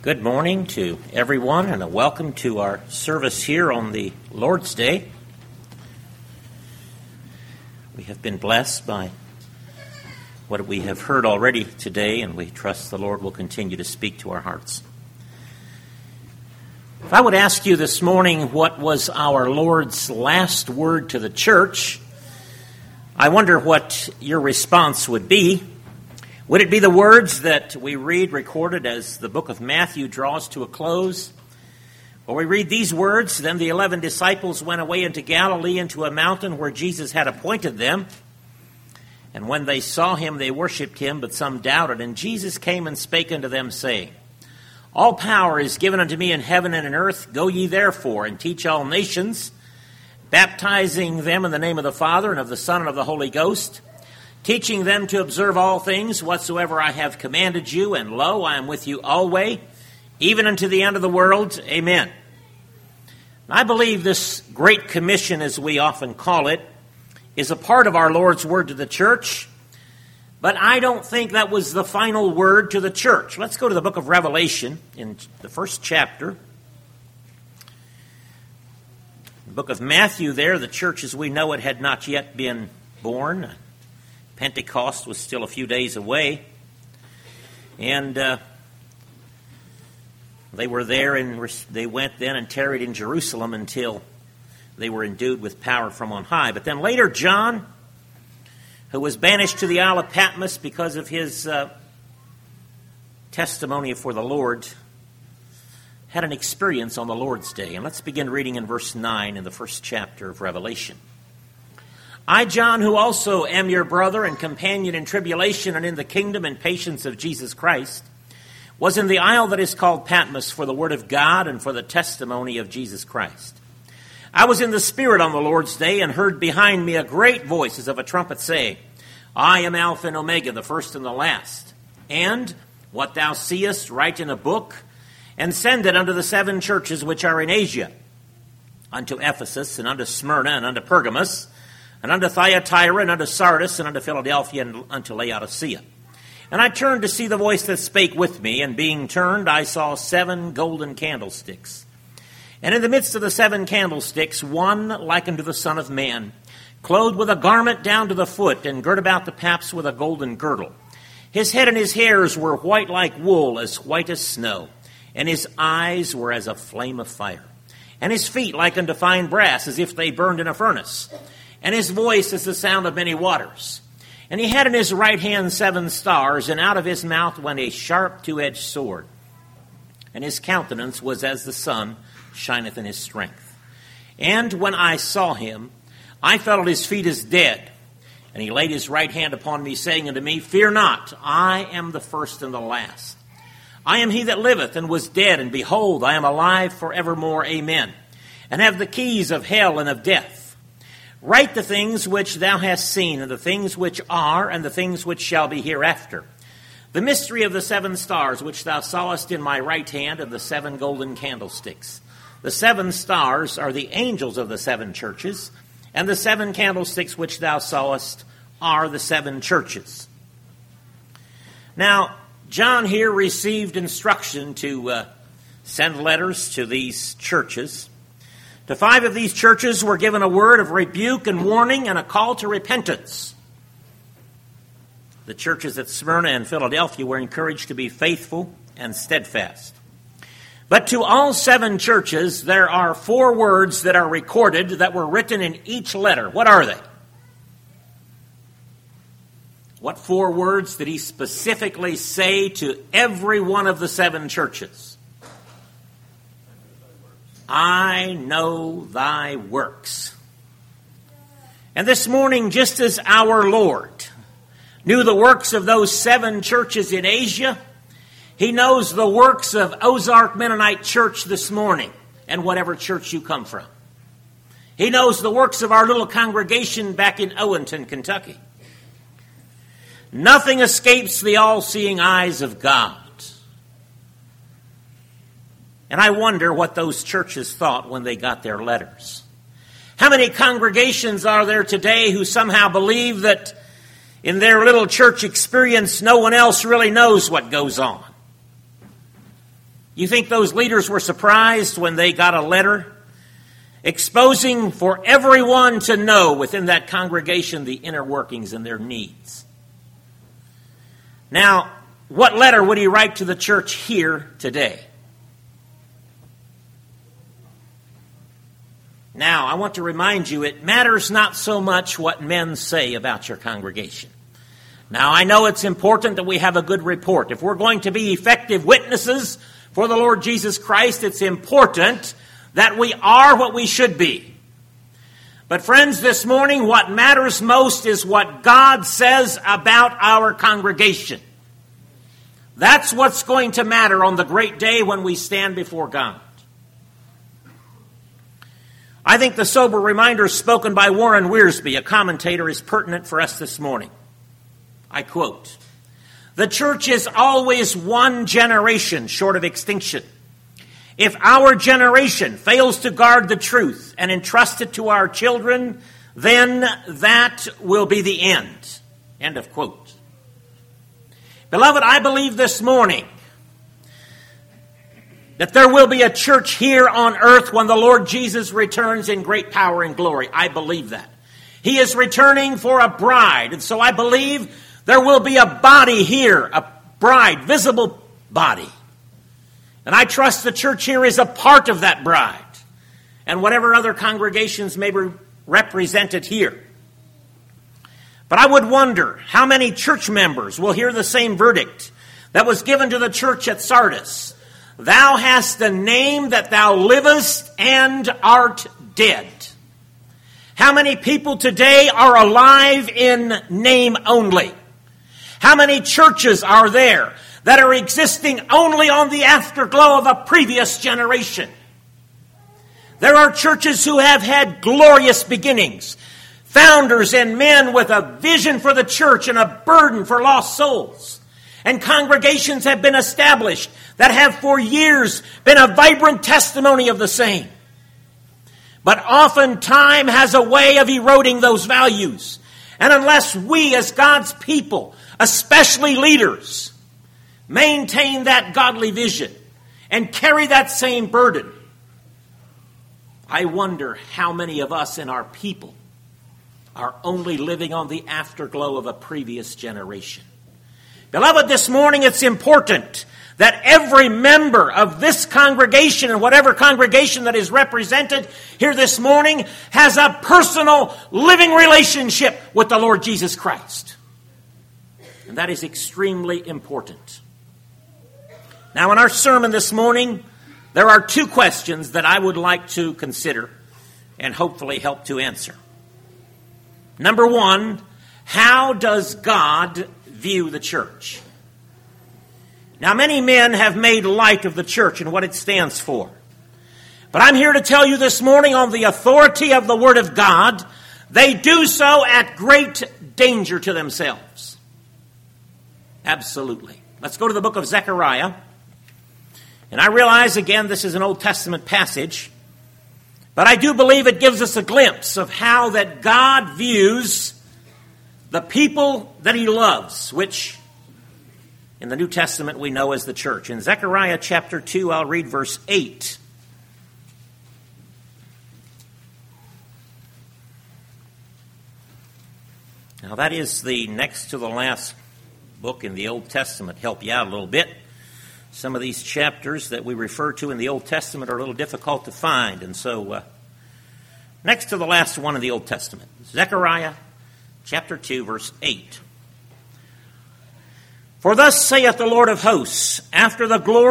Good morning to everyone and a welcome to our service here on the Lord's Day. We have been blessed by what we have heard already today, and we trust the Lord will continue to speak to our hearts. If I would ask you this morning what was our Lord's last word to the church, I wonder what your response would be. Would it be the words that we read recorded as the book of Matthew draws to a close? Or we read these words, "Then the 11 disciples went away into Galilee into a mountain where Jesus had appointed them. And when they saw him, they worshipped him, but some doubted. And Jesus came and spake unto them, saying, All power is given unto me in heaven and in earth. Go ye therefore and teach all nations, baptizing them in the name of the Father and of the Son and of the Holy Ghost, teaching them to observe all things whatsoever I have commanded you, and lo, I am with you always, even unto the end of the world. Amen." I believe this Great Commission, as we often call it, is a part of our Lord's word to the church, but I don't think that was the final word to the church. Let's go to the book of Revelation in the first chapter. The book of Matthew there, the church as we know it had not yet been born. Pentecost was still a few days away, and they were there, and they went then and tarried in Jerusalem until they were endued with power from on high. But then later John, who was banished to the Isle of Patmos because of his testimony for the Lord, had an experience on the Lord's Day. And let's begin reading in verse 9 in the first chapter of Revelation. "I, John, who also am your brother and companion in tribulation and in the kingdom and patience of Jesus Christ, was in the isle that is called Patmos for the word of God and for the testimony of Jesus Christ. I was in the Spirit on the Lord's day and heard behind me a great voice as of a trumpet saying, I am Alpha and Omega, the first and the last. And what thou seest, write in a book, and send it unto the 7 churches which are in Asia, unto Ephesus, and unto Smyrna, and unto Pergamos, and unto Thyatira, and unto Sardis, and unto Philadelphia, and unto Laodicea. And I turned to see the voice that spake with me, and being turned, I saw 7 golden candlesticks. And in the midst of the 7 candlesticks, one like unto the Son of Man, clothed with a garment down to the foot, and girt about the paps with a golden girdle. His head and his hairs were white like wool, as white as snow, and his eyes were as a flame of fire. And his feet like unto fine brass, as if they burned in a furnace. And his voice is the sound of many waters. And he had in his right hand 7 stars, and out of his mouth went a sharp 2-edged sword. And his countenance was as the sun shineth in his strength. And when I saw him, I fell at his feet as dead. And he laid his right hand upon me, saying unto me, Fear not, I am the first and the last. I am he that liveth and was dead, and behold, I am alive forevermore. Amen. And have the keys of hell and of death. Write the things which thou hast seen, and the things which are, and the things which shall be hereafter. The mystery of the 7 stars which thou sawest in my right hand, and the 7 golden candlesticks. The 7 stars are the angels of the 7 churches, and the 7 candlesticks which thou sawest are the 7 churches." Now, John here received instruction to send letters to these churches. To 5 of these churches were given a word of rebuke and warning and a call to repentance. The churches at Smyrna and Philadelphia were encouraged to be faithful and steadfast. But to all 7 churches, there are 4 words that are recorded that were written in each letter. What are they? What 4 words did he specifically say to every one of the 7 churches? I know thy works. And this morning, just as our Lord knew the works of those 7 churches in Asia, he knows the works of Ozark Mennonite Church this morning, and whatever church you come from. He knows the works of our little congregation back in Owenton, Kentucky. Nothing escapes the all-seeing eyes of God. And I wonder what those churches thought when they got their letters. How many congregations are there today who somehow believe that in their little church experience no one else really knows what goes on? You think those leaders were surprised when they got a letter exposing for everyone to know within that congregation the inner workings and their needs? Now, what letter would he write to the church here today? Now, I want to remind you, it matters not so much what men say about your congregation. Now, I know it's important that we have a good report. If we're going to be effective witnesses for the Lord Jesus Christ, it's important that we are what we should be. But friends, this morning, what matters most is what God says about our congregation. That's what's going to matter on the great day when we stand before God. I think the sober reminder spoken by Warren Wiersbe, a commentator, is pertinent for us this morning. I quote, "The church is always one generation short of extinction. If our generation fails to guard the truth and entrust it to our children, then that will be the end." End of quote. Beloved, I believe this morning that there will be a church here on earth when the Lord Jesus returns in great power and glory. I believe that. He is returning for a bride, and so I believe there will be a body here, a bride, visible body. And I trust the church here is a part of that bride, and whatever other congregations may be represented here. But I would wonder how many church members will hear the same verdict that was given to the church at Sardis. "Thou hast a name that thou livest and art dead." How many people today are alive in name only? How many churches are there that are existing only on the afterglow of a previous generation? There are churches who have had glorious beginnings, founders and men with a vision for the church and a burden for lost souls. And congregations have been established that have for years been a vibrant testimony of the same. But often time has a way of eroding those values. And unless we as God's people, especially leaders, maintain that godly vision and carry that same burden, I wonder how many of us and our people are only living on the afterglow of a previous generation. Beloved, this morning it's important that every member of this congregation and whatever congregation that is represented here this morning has a personal living relationship with the Lord Jesus Christ. And that is extremely important. Now, in our sermon this morning, there are two questions that I would like to consider and hopefully help to answer. Number one, how does God view the church? Now, many men have made light of the church and what it stands for. But I'm here to tell you this morning, on the authority of the Word of God, they do so at great danger to themselves. Absolutely. Let's go to the book of Zechariah. And I realize, again, this is an Old Testament passage, but I do believe it gives us a glimpse of how that God views the people that He loves, which in the New Testament we know as the church. In Zechariah chapter 2, I'll read verse 8. Now that is the next to the last book in the Old Testament. Help you out a little bit. Some of these chapters that we refer to in the Old Testament are a little difficult to find. And so next to the last one in the Old Testament, Zechariah chapter 2, verse 8. For thus saith the Lord of hosts, For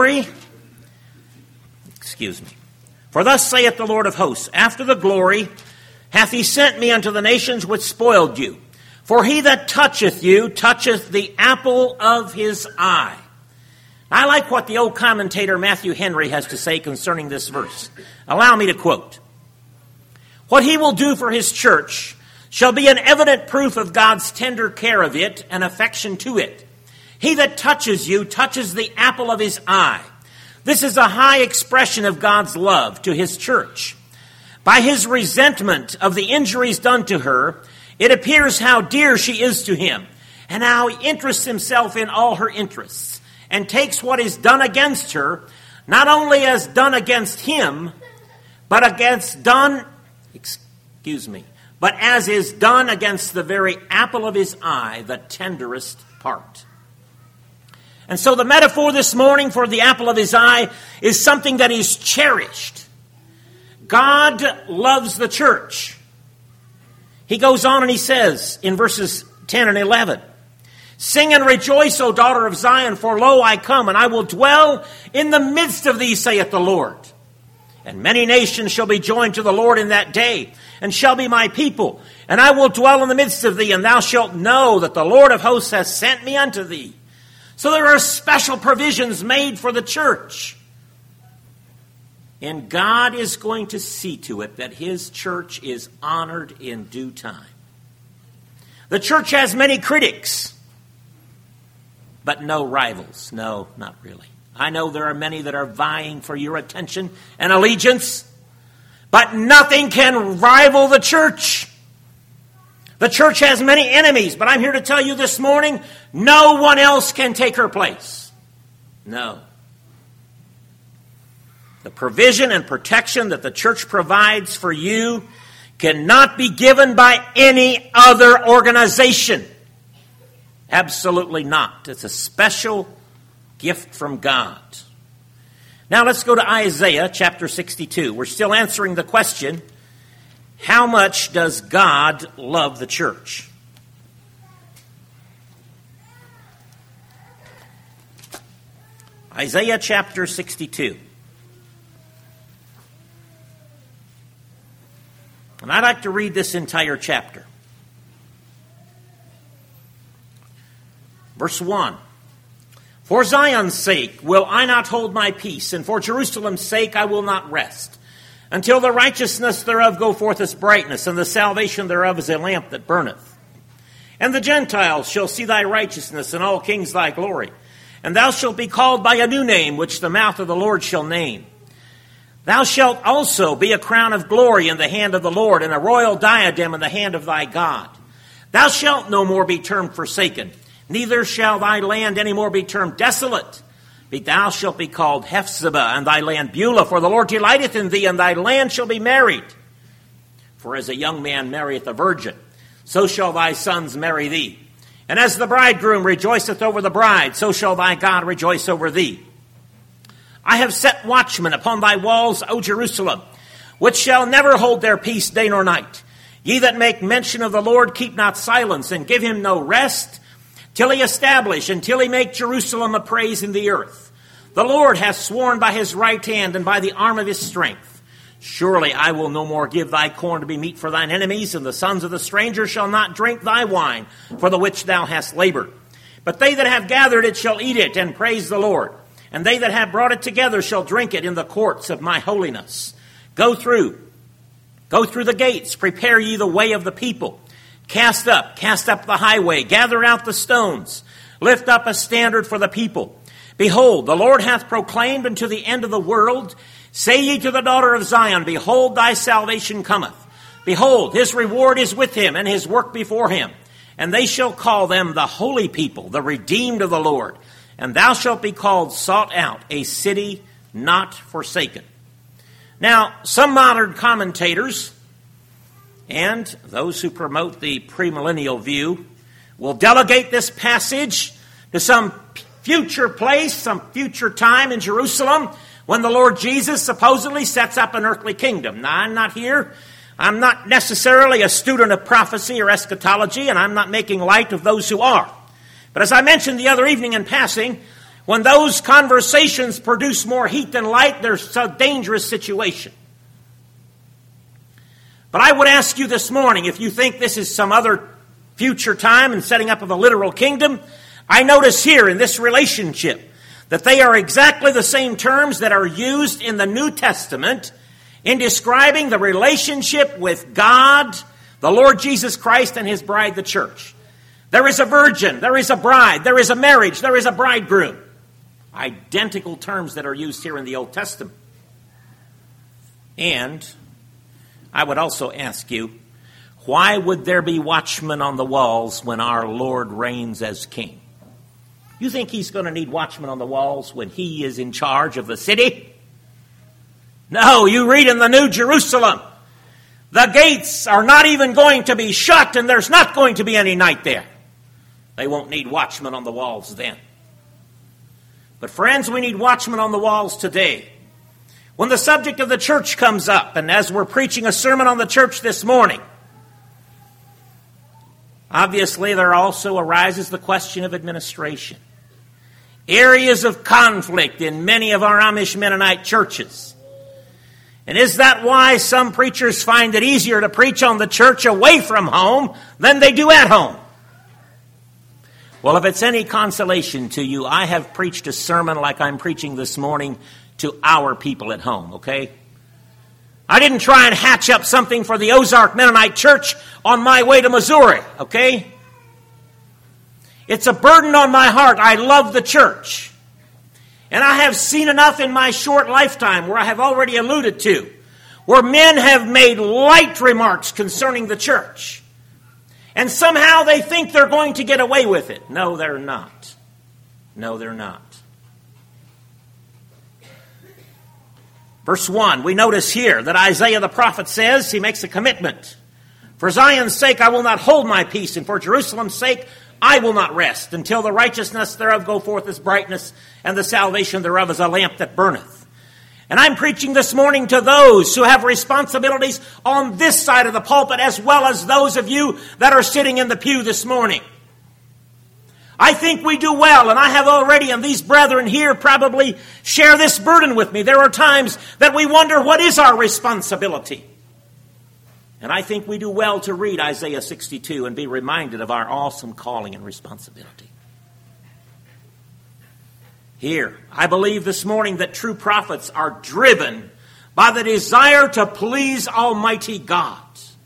thus saith the Lord of hosts, after the glory hath He sent me unto the nations which spoiled you. For he that toucheth you toucheth the apple of His eye. I like what the old commentator Matthew Henry has to say concerning this verse. Allow me to quote. What He will do for His church shall be an evident proof of God's tender care of it and affection to it. He that touches you touches the apple of His eye. This is a high expression of God's love to His church. By His resentment of the injuries done to her, it appears how dear she is to Him, and how He interests Himself in all her interests, and takes what is done against her, not only as done against him, but as is done against the very apple of his eye, the tenderest part. And so the metaphor this morning for the apple of his eye is something that is cherished. God loves the church. He goes on and he says in verses 10 and 11, "Sing and rejoice, O daughter of Zion, for lo, I come, and I will dwell in the midst of thee, saith the Lord. And many nations shall be joined to the Lord in that day, and shall be my people. And I will dwell in the midst of thee, and thou shalt know that the Lord of hosts has sent me unto thee." So there are special provisions made for the church. And God is going to see to it that his church is honored in due time. The church has many critics, but no rivals. No, not really. I know there are many that are vying for your attention and allegiance, but nothing can rival the church. The church has many enemies, but I'm here to tell you this morning, no one else can take her place. No. The provision and protection that the church provides for you cannot be given by any other organization. Absolutely not. It's a special gift from God. Now let's go to Isaiah chapter 62. We're still answering the question, how much does God love the church? Isaiah chapter 62. And I'd like to read this entire chapter. Verse 1. "For Zion's sake will I not hold my peace, and for Jerusalem's sake I will not rest, until the righteousness thereof go forth as brightness, and the salvation thereof as a lamp that burneth. And the Gentiles shall see thy righteousness, and all kings thy glory. And thou shalt be called by a new name, which the mouth of the Lord shall name. Thou shalt also be a crown of glory in the hand of the Lord, and a royal diadem in the hand of thy God. Thou shalt no more be termed forsaken, neither shall thy land any more be termed desolate. But thou shalt be called Hephzibah, and thy land Beulah, for the Lord delighteth in thee, and thy land shall be married. For as a young man marrieth a virgin, so shall thy sons marry thee. And as the bridegroom rejoiceth over the bride, so shall thy God rejoice over thee. I have set watchmen upon thy walls, O Jerusalem, which shall never hold their peace day nor night. Ye that make mention of the Lord, keep not silence, and give him no rest, till he establish, until he make Jerusalem a praise in the earth. The Lord hath sworn by his right hand, and by the arm of his strength. Surely I will no more give thy corn to be meat for thine enemies, and the sons of the stranger shall not drink thy wine, for the which thou hast labored. But they that have gathered it shall eat it, and praise the Lord. And they that have brought it together shall drink it in the courts of my holiness. Go through the gates, prepare ye the way of the people. Cast up the highway, gather out the stones. Lift up a standard for the people. Behold, the Lord hath proclaimed unto the end of the world. Say ye to the daughter of Zion, behold, thy salvation cometh. Behold, his reward is with him, and his work before him. And they shall call them the holy people, the redeemed of the Lord. And thou shalt be called sought out, a city not forsaken. Now, some modern commentators and those who promote the premillennial view will delegate this passage to some future place, some future time in Jerusalem when the Lord Jesus supposedly sets up an earthly kingdom. Now, I'm not necessarily a student of prophecy or eschatology, and I'm not making light of those who are. But as I mentioned the other evening in passing, when those conversations produce more heat than light, there's a dangerous situation. But I would ask you this morning, if you think this is some other future time and setting up of a literal kingdom, I notice here in this relationship that they are exactly the same terms that are used in the New Testament in describing the relationship with God, the Lord Jesus Christ, and his bride, the church. There is a virgin, there is a bride, there is a marriage, there is a bridegroom. Identical terms that are used here in the Old Testament. And I would also ask you, why would there be watchmen on the walls when our Lord reigns as king? You think he's going to need watchmen on the walls when he is in charge of the city? No, you read in the New Jerusalem, the gates are not even going to be shut, and there's not going to be any night there. They won't need watchmen on the walls then. But friends, we need watchmen on the walls today. When the subject of the church comes up, and as we're preaching a sermon on the church this morning, obviously there also arises the question of administration. Areas of conflict in many of our Amish Mennonite churches. And is that why some preachers find it easier to preach on the church away from home than they do at home? Well, if it's any consolation to you, I have preached a sermon like I'm preaching this morning to our people at home, okay? I didn't try and hatch up something for the Ozark Mennonite Church on my way to Missouri, okay? It's a burden on my heart. I love the church. And I have seen enough in my short lifetime where I have already alluded to, where men have made light remarks concerning the church. And somehow they think they're going to get away with it. No, they're not. No, they're not. Verse 1, we notice here that Isaiah the prophet says, he makes a commitment. For Zion's sake I will not hold my peace, and for Jerusalem's sake I will not rest, until the righteousness thereof go forth as brightness, and the salvation thereof as a lamp that burneth. And I'm preaching this morning to those who have responsibilities on this side of the pulpit, as well as those of you that are sitting in the pew this morning. I think we do well, and I have already, and these brethren here probably share this burden with me. There are times that we wonder, what is our responsibility? And I think we do well to read Isaiah 62 and be reminded of our awesome calling and responsibility. Here, I believe this morning that true prophets are driven by the desire to please Almighty God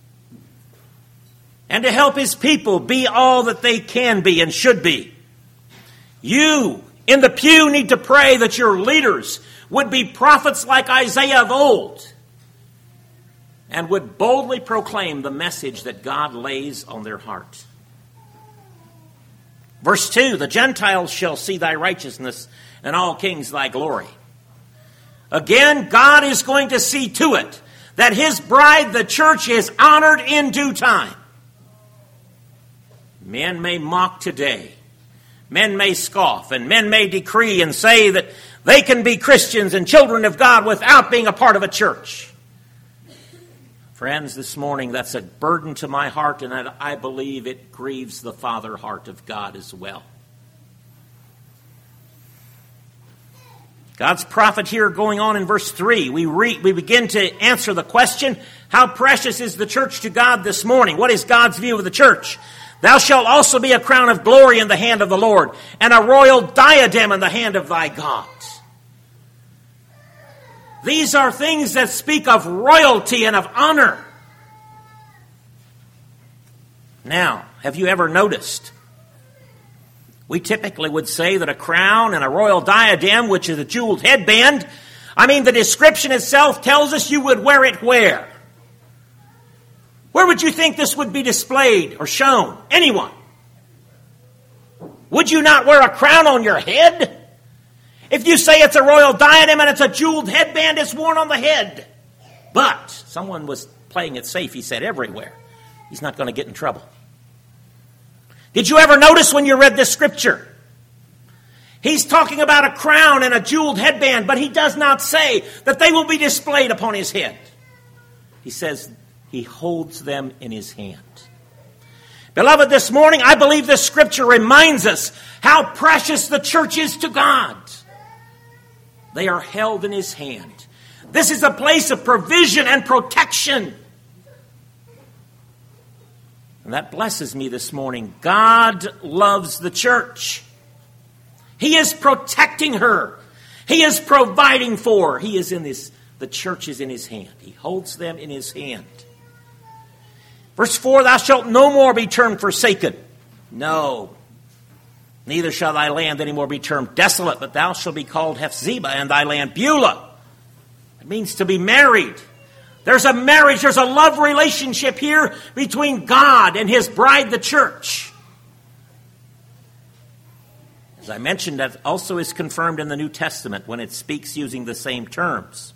and to help His people be all that they can be and should be. You in the pew need to pray that your leaders would be prophets like Isaiah of old and would boldly proclaim the message that God lays on their heart. Verse 2, the Gentiles shall see thy righteousness, and all kings thy glory. Again, God is going to see to it that His bride, the church, is honored in due time. Men may mock today. Men may scoff, and men may decree and say that they can be Christians and children of God without being a part of a church. Friends, this morning, that's a burden to my heart, and I believe it grieves the Father heart of God as well. God's prophet here going on in verse 3, we begin to answer the question, how precious is the church to God this morning? What is God's view of the church? Thou shalt also be a crown of glory in the hand of the Lord, and a royal diadem in the hand of thy God. These are things that speak of royalty and of honor. Now, have you ever noticed? We typically would say that a crown and a royal diadem, which is a jeweled headband, the description itself tells us you would wear it where? Where would you think this would be displayed or shown? Anyone? Would you not wear a crown on your head? If you say it's a royal diadem and it's a jeweled headband, it's worn on the head. But someone was playing it safe. He said everywhere. He's not going to get in trouble. Did you ever notice when you read this scripture? He's talking about a crown and a jeweled headband, but he does not say that they will be displayed upon his head. He says he holds them in his hand. Beloved, this morning, I believe this scripture reminds us how precious the church is to God. They are held in his hand. This is a place of provision and protection. And that blesses me this morning. God loves the church. He is protecting her. He is providing for her. The church is in his hand. He holds them in his hand. Verse 4, thou shalt no more be termed forsaken. No. Neither shall thy land any more be termed desolate, but thou shalt be called Hephzibah, and thy land Beulah. It means to be married. There's a marriage, there's a love relationship here between God and his bride, the church. As I mentioned, that also is confirmed in the New Testament when it speaks using the same terms.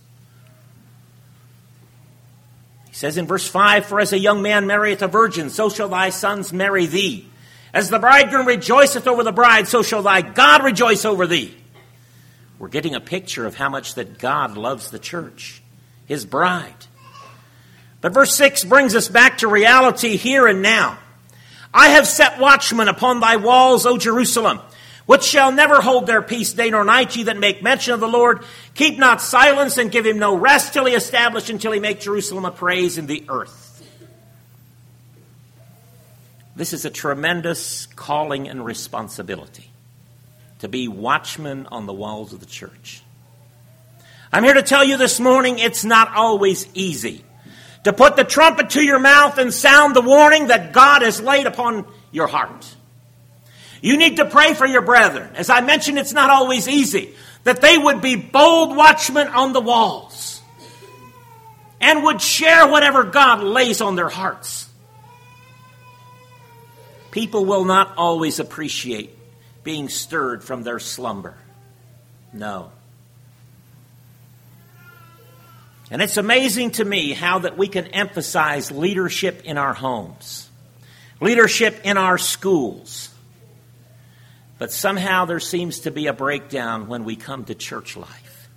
He says in verse 5, "For as a young man marrieth a virgin, so shall thy sons marry thee. As the bridegroom rejoiceth over the bride, so shall thy God rejoice over thee." We're getting a picture of how much that God loves the church, his bride. But verse 6 brings us back to reality here and now. "I have set watchmen upon thy walls, O Jerusalem, which shall never hold their peace day nor night. Ye that make mention of the Lord, keep not silence, and give him no rest till he establish, until he make Jerusalem a praise in the earth." This is a tremendous calling and responsibility, to be watchmen on the walls of the church. I'm here to tell you this morning, it's not always easy to put the trumpet to your mouth and sound the warning that God has laid upon your heart. You need to pray for your brethren. As I mentioned, it's not always easy, that they would be bold watchmen on the walls and would share whatever God lays on their hearts. People will not always appreciate being stirred from their slumber. No. And it's amazing to me how that we can emphasize leadership in our homes, leadership in our schools. But somehow there seems to be a breakdown when we come to church life.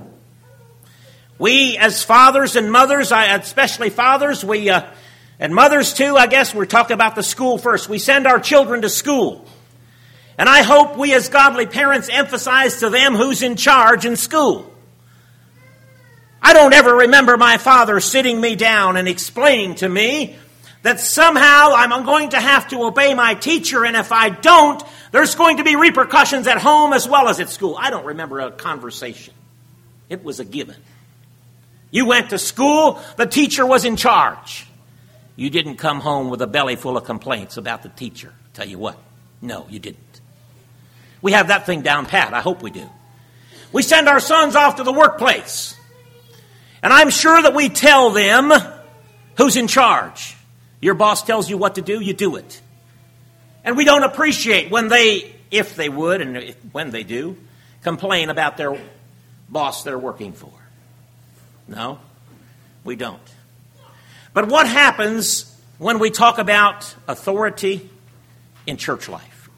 We as fathers and mothers, especially fathers, and mothers too, I guess we're talking about the school first. We send our children to school. And I hope we as godly parents emphasize to them who's in charge in school. I don't ever remember my father sitting me down and explaining to me that somehow I'm going to have to obey my teacher, and if I don't, there's going to be repercussions at home as well as at school. I don't remember a conversation. It was a given. You went to school, the teacher was in charge. You didn't come home with a belly full of complaints about the teacher. Tell you what, no, you didn't. We have that thing down pat. I hope we do. We send our sons off to the workplace. And I'm sure that we tell them who's in charge. Your boss tells you what to do, you do it. And we don't appreciate when they, if they would, and when they do, complain about their boss they're working for. No, we don't. But what happens when we talk about authority in church life?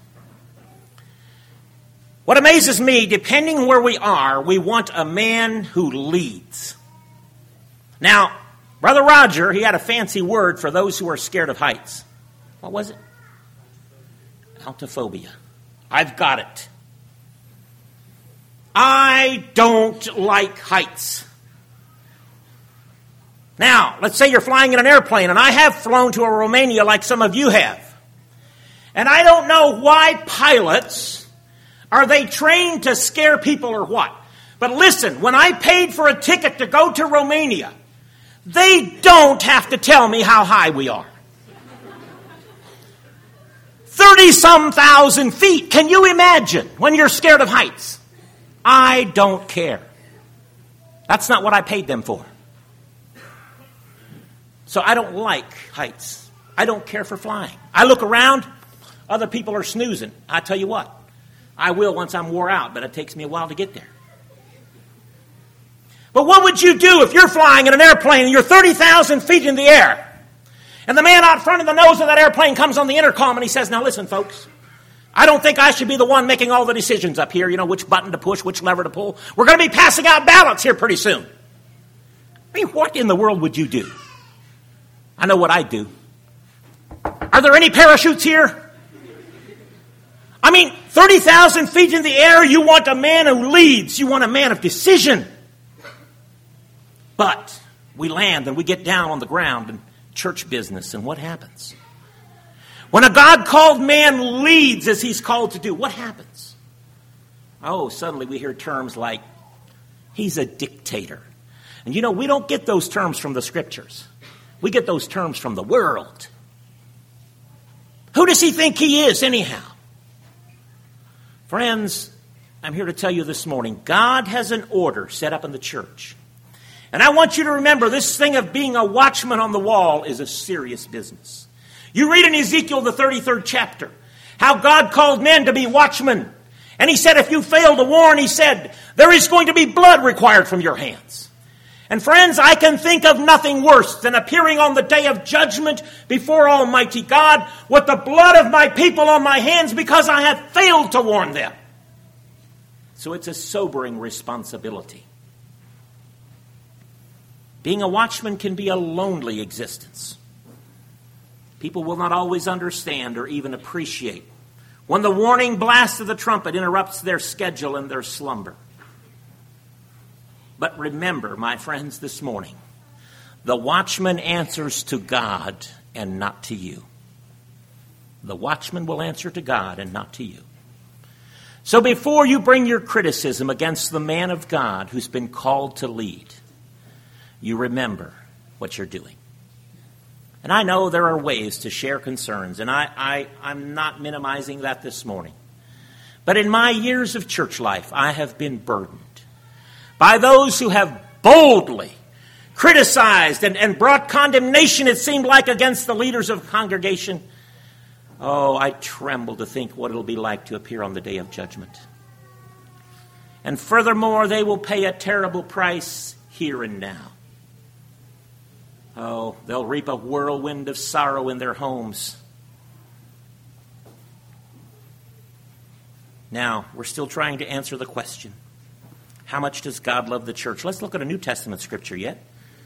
What amazes me, depending where we are, we want a man who leads. Now, Brother Roger, he had a fancy word for those who are scared of heights. What was it? Altophobia. I've got it. I don't like heights. Now, let's say you're flying in an airplane, and I have flown to Romania like some of you have. And I don't know why pilots, are they trained to scare people or what? But listen, when I paid for a ticket to go to Romania, they don't have to tell me how high we are. 30-some thousand feet. Can you imagine when you're scared of heights? I don't care. That's not what I paid them for. So I don't like heights. I don't care for flying. I look around, other people are snoozing. I tell you what, I will once I'm wore out, but it takes me a while to get there. But what would you do if you're flying in an airplane and you're 30,000 feet in the air? And the man out front of the nose of that airplane comes on the intercom and he says, now listen, folks, I don't think I should be the one making all the decisions up here, which button to push, which lever to pull. We're going to be passing out ballots here pretty soon. I mean, what in the world would you do? I know what I'd do. Are there any parachutes here? I mean, 30,000 feet in the air, you want a man who leads. You want a man of decision. But we land and we get down on the ground in church business, and what happens? When a God-called man leads as he's called to do, what happens? Oh, suddenly we hear terms like, he's a dictator. And we don't get those terms from the scriptures. We get those terms from the world. Who does he think he is anyhow? Friends, I'm here to tell you this morning, God has an order set up in the church. And I want you to remember, this thing of being a watchman on the wall is a serious business. You read in Ezekiel, the 33rd chapter, how God called men to be watchmen. And he said, if you fail to warn, he said, there is going to be blood required from your hands. And friends, I can think of nothing worse than appearing on the day of judgment before Almighty God with the blood of my people on my hands because I have failed to warn them. So it's a sobering responsibility. Being a watchman can be a lonely existence. People will not always understand or even appreciate when the warning blast of the trumpet interrupts their schedule and their slumber. But remember, my friends, this morning, the watchman answers to God and not to you. The watchman will answer to God and not to you. So before you bring your criticism against the man of God who's been called to lead, you remember what you're doing. And I know there are ways to share concerns, and I'm not minimizing that this morning. But in my years of church life, I have been burdened by those who have boldly criticized and brought condemnation, it seemed like, against the leaders of the congregation. Oh, I tremble to think what it'll be like to appear on the day of judgment. And furthermore, they will pay a terrible price here and now. Oh, they'll reap a whirlwind of sorrow in their homes. Now, we're still trying to answer the question, how much does God love the church? Let's look at a New Testament scripture yet.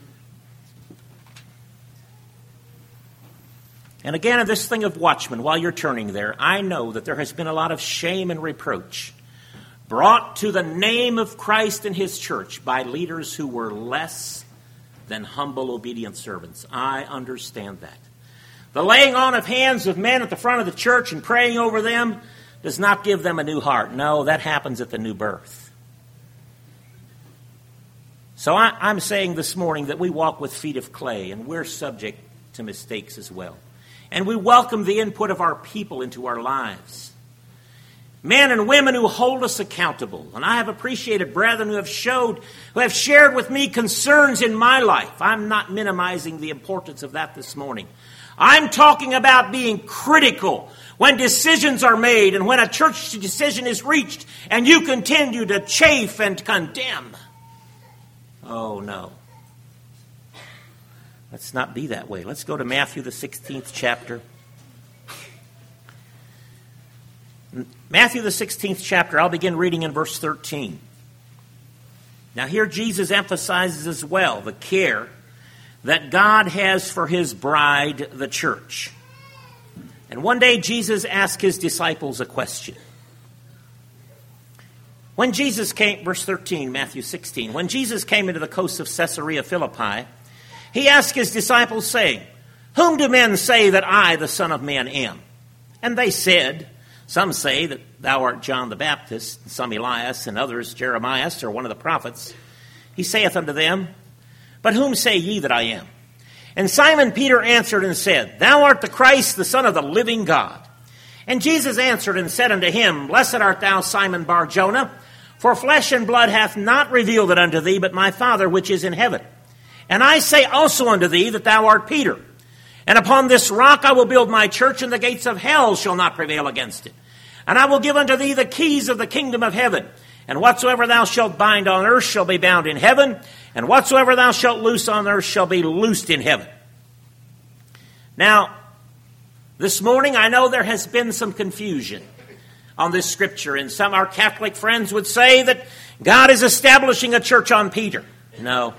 And again, in this thing of watchmen, while you're turning there, I know that there has been a lot of shame and reproach brought to the name of Christ and his church by leaders who were less than humble, obedient servants. I understand that. The laying on of hands of men at the front of the church and praying over them does not give them a new heart. No, that happens at the new birth. So I'm saying this morning that we walk with feet of clay, and we're subject to mistakes as well. And we welcome the input of our people into our lives. Men and women who hold us accountable. And I have appreciated brethren who have shared with me concerns in my life. I'm not minimizing the importance of that this morning. I'm talking about being critical when decisions are made and when a church decision is reached and you continue to chafe and condemn. Oh, no. Let's not be that way. Let's go to Matthew, the 16th chapter. Matthew, the 16th chapter, I'll begin reading in verse 13. Now here Jesus emphasizes as well the care that God has for his bride, the church. And one day Jesus asked his disciples a question. When Jesus came, verse 13, Matthew 16, when Jesus came into the coast of Caesarea Philippi, he asked his disciples, saying, whom do men say that I, the Son of Man, am? And they said, some say that thou art John the Baptist, and some Elias, and others Jeremiah, or one of the prophets. He saith unto them, but whom say ye that I am? And Simon Peter answered and said, thou art the Christ, the Son of the living God. And Jesus answered and said unto him, blessed art thou, Simon Bar-Jonah, for flesh and blood hath not revealed it unto thee, but my Father which is in heaven. And I say also unto thee that thou art Peter, and upon this rock I will build my church, and the gates of hell shall not prevail against it. And I will give unto thee the keys of the kingdom of heaven. And whatsoever thou shalt bind on earth shall be bound in heaven, and whatsoever thou shalt loose on earth shall be loosed in heaven. Now, this morning I know there has been some confusion on this scripture, and some of our Catholic friends would say that God is establishing a church on Peter. No,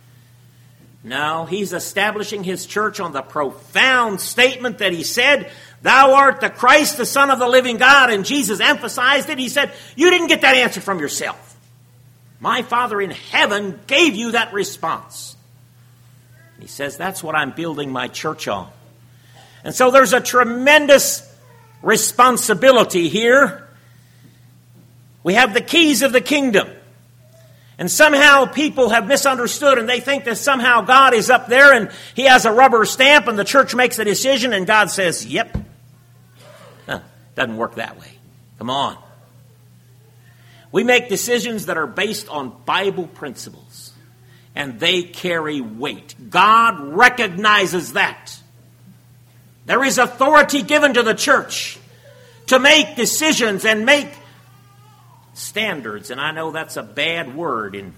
he's establishing his church on the profound statement that he said, thou art the Christ, the Son of the living God. And Jesus emphasized it. He said, you didn't get that answer from yourself. My Father in heaven gave you that response. He says, that's what I'm building my church on. And so there's a tremendous responsibility here. We have the keys of the kingdom. And somehow people have misunderstood, and they think that somehow God is up there and he has a rubber stamp and the church makes a decision and God says, yep. Doesn't work that way. Come on. We make decisions that are based on Bible principles, and they carry weight. God recognizes that. There is authority given to the church to make decisions and make standards. And I know that's a bad word in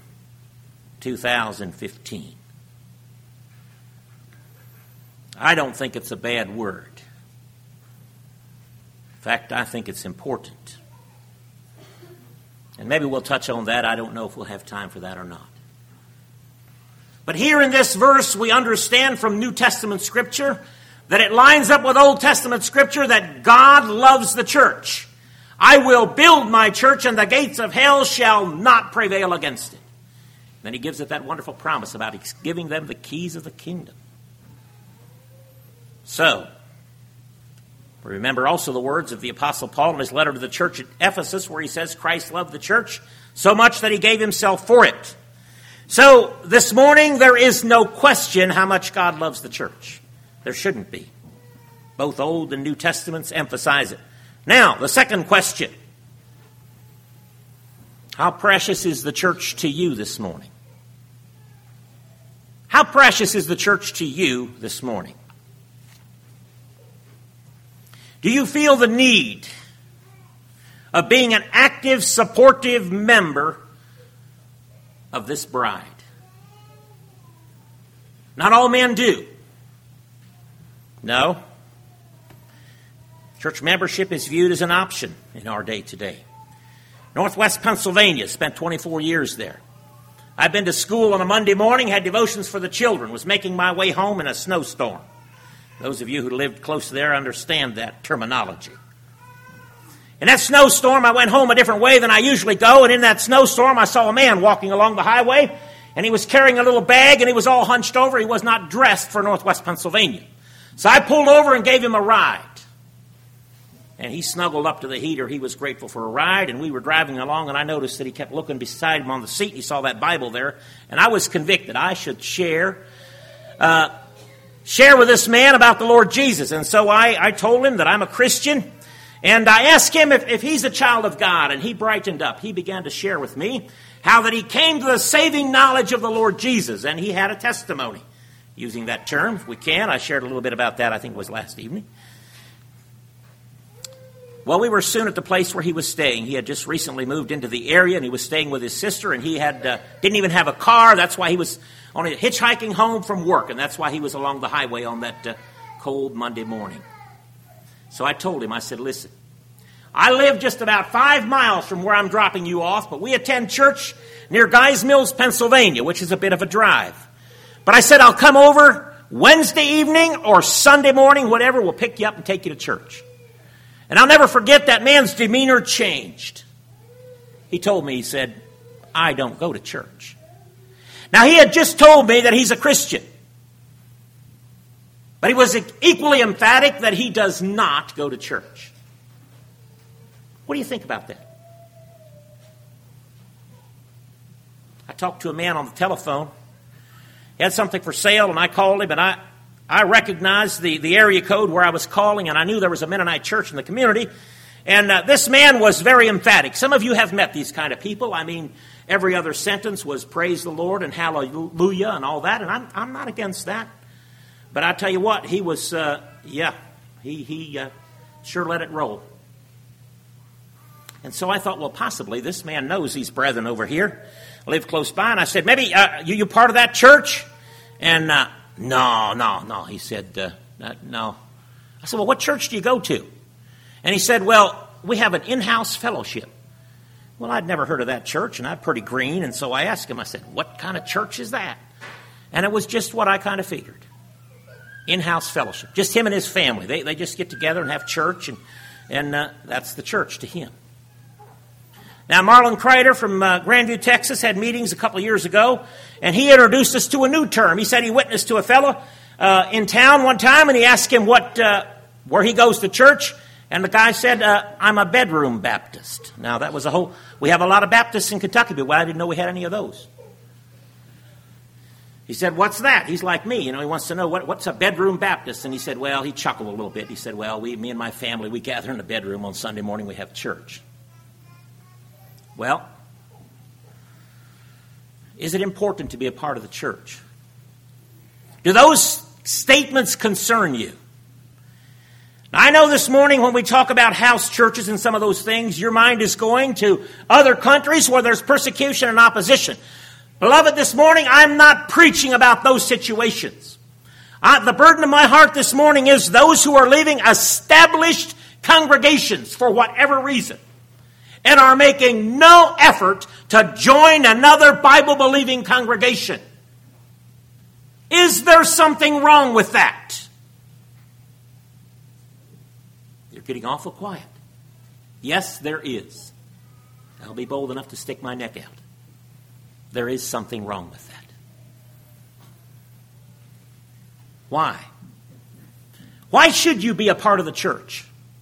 2015. I don't think it's a bad word. In fact, I think it's important. And maybe we'll touch on that. I don't know if we'll have time for that or not. But here in this verse, we understand from New Testament Scripture that it lines up with Old Testament Scripture that God loves the church. I will build my church, and the gates of hell shall not prevail against it. Then he gives it that wonderful promise about giving them the keys of the kingdom. So, remember also the words of the Apostle Paul in his letter to the church at Ephesus, where he says Christ loved the church so much that he gave himself for it. So, this morning there is no question how much God loves the church. There shouldn't be. Both Old and New Testaments emphasize it. Now, the second question. How precious is the church to you this morning? How precious is the church to you this morning? Do you feel the need of being an active, supportive member of this bride? Not all men do. No. Church membership is viewed as an option in our day today. Northwest Pennsylvania, spent 24 years there. I've been to school on a Monday morning, had devotions for the children, was making my way home in a snowstorm. Those of you who lived close there understand that terminology. In that snowstorm, I went home a different way than I usually go, and in that snowstorm, I saw a man walking along the highway, and he was carrying a little bag, and he was all hunched over. He was not dressed for Northwest Pennsylvania. So I pulled over and gave him a ride. And he snuggled up to the heater. He was grateful for a ride, and we were driving along, and I noticed that he kept looking beside him on the seat. He saw that Bible there, and I was convicted I should share with this man about the Lord Jesus. And so I told him that I'm a Christian, and I asked him if he's a child of God, and he brightened up. He began to share with me how that he came to the saving knowledge of the Lord Jesus, and he had a testimony. Using that term, if we can. I shared a little bit about that, I think it was last evening. Well, we were soon at the place where he was staying. He had just recently moved into the area, and he was staying with his sister, and he didn't even have a car. That's why he was on a hitchhiking home from work, and that's why he was along the highway on that cold Monday morning. So I told him, I said, listen, I live just about 5 miles from where I'm dropping you off, but we attend church near Guys Mills, Pennsylvania, which is a bit of a drive. But I said, I'll come over Wednesday evening or Sunday morning, whatever, we'll pick you up and take you to church. And I'll never forget that man's demeanor changed. He told me, he said, I don't go to church. Now, he had just told me that he's a Christian. But he was equally emphatic that he does not go to church. What do you think about that? I talked to a man on the telephone. He had something for sale, and I called him, and I recognized the area code where I was calling, and I knew there was a Mennonite church in the community. And this man was very emphatic. Some of you have met these kind of people. I mean, every other sentence was praise the Lord and hallelujah and all that, and I'm not against that. But I tell you what, he was, he sure let it roll. And so I thought, well, possibly this man knows these brethren over here, live close by. And I said, maybe you part of that church? And no, he said, no. I said, well, what church do you go to? And he said, well, we have an in-house fellowship. Well, I'd never heard of that church, and I'm pretty green. And so I asked him, I said, what kind of church is that? And it was just what I kind of figured. In-house fellowship. Just him and his family. They just get together and have church, and that's the church to him. Now, Marlon Kreider from Grandview, Texas, had meetings a couple of years ago, and he introduced us to a new term. He said he witnessed to a fellow in town one time, and he asked him where he goes to church, and the guy said, I'm a bedroom Baptist. Now, that was we have a lot of Baptists in Kentucky, but I didn't know we had any of those. He said, what's that? He's like me, he wants to know what's a bedroom Baptist. And he said, well, he chuckled a little bit. He said, well, me and my family, we gather in the bedroom on Sunday morning, we have church. Well, is it important to be a part of the church? Do those statements concern you? I know this morning when we talk about house churches and some of those things, your mind is going to other countries where there's persecution and opposition. Beloved, this morning I'm not preaching about those situations. The burden of my heart this morning is those who are leaving established congregations for whatever reason and are making no effort to join another Bible-believing congregation. Is there something wrong with that? You're getting awful quiet. Yes, there is. I'll be bold enough to stick my neck out. There is something wrong with that. Why? Why should you be a part of the church?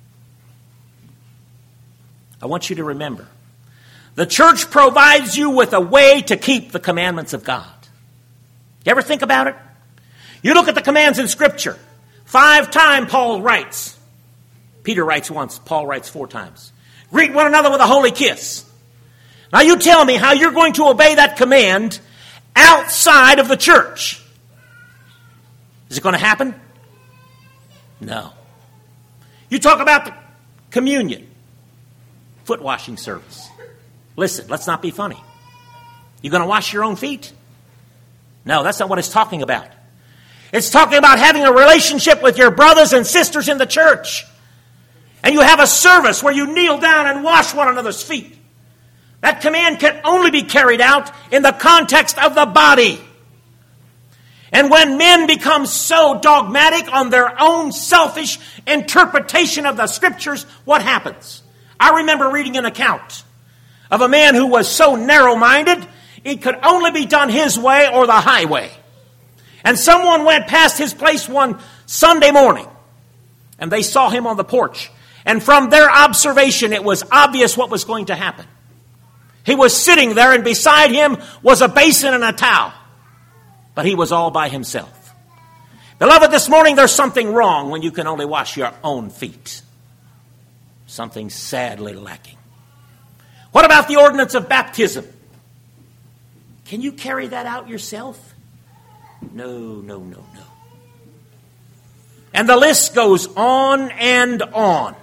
I want you to remember, the church provides you with a way to keep the commandments of God. You ever think about it? You look at the commands in Scripture. 5 times Paul writes. Peter writes once. Paul writes 4 times. Greet one another with a holy kiss. Now you tell me how you're going to obey that command outside of the church. Is it going to happen? No. You talk about the communion, foot washing service. Listen, let's not be funny. You going to wash your own feet? No, that's not what it's talking about. It's talking about having a relationship with your brothers and sisters in the church. And you have a service where you kneel down and wash one another's feet. That command can only be carried out in the context of the body. And when men become so dogmatic on their own selfish interpretation of the Scriptures, what happens? I remember reading an account of a man who was so narrow-minded, it could only be done his way or the highway. And someone went past his place one Sunday morning, and they saw him on the porch. And from their observation, it was obvious what was going to happen. He was sitting there, and beside him was a basin and a towel. But he was all by himself. Beloved, this morning there's something wrong when you can only wash your own feet. Something sadly lacking. What about the ordinance of baptism? Can you carry that out yourself? No. And the list goes on and on.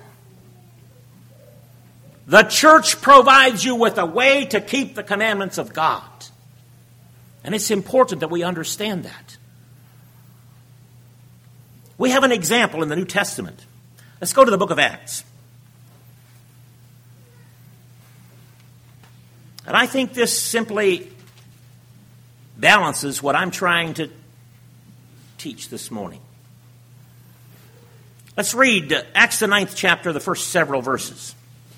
The church provides you with a way to keep the commandments of God. And it's important that we understand that. We have an example in the New Testament. Let's go to the book of Acts. And I think this simply balances what I'm trying to teach this morning. Let's read Acts the 9th chapter, the first several verses.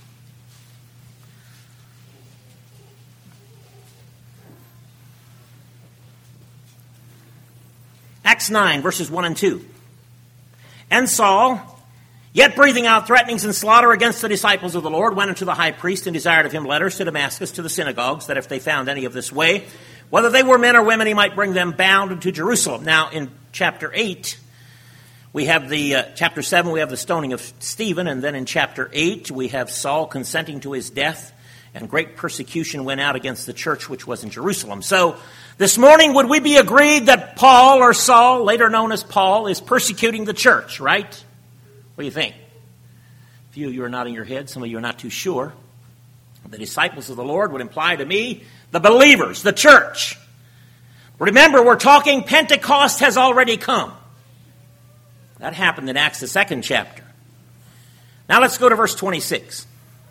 Acts 9, verses 1 and 2. And Saul, yet breathing out threatenings and slaughter against the disciples of the Lord, went unto the high priest and desired of him letters to Damascus to the synagogues, that if they found any of this way, whether they were men or women, he might bring them bound into Jerusalem. Now, in chapter 8, we have chapter 7, we have the stoning of Stephen, and then in chapter 8, we have Saul consenting to his death, and great persecution went out against the church which was in Jerusalem. So, this morning, would we be agreed that Paul or Saul, later known as Paul, is persecuting the church, right? What do you think? A few of you are nodding your head. Some of you are not too sure. The disciples of the Lord would imply to me the believers, the church. Remember, we're talking Pentecost has already come. That happened in Acts, the 2nd chapter. Now let's go to verse 26.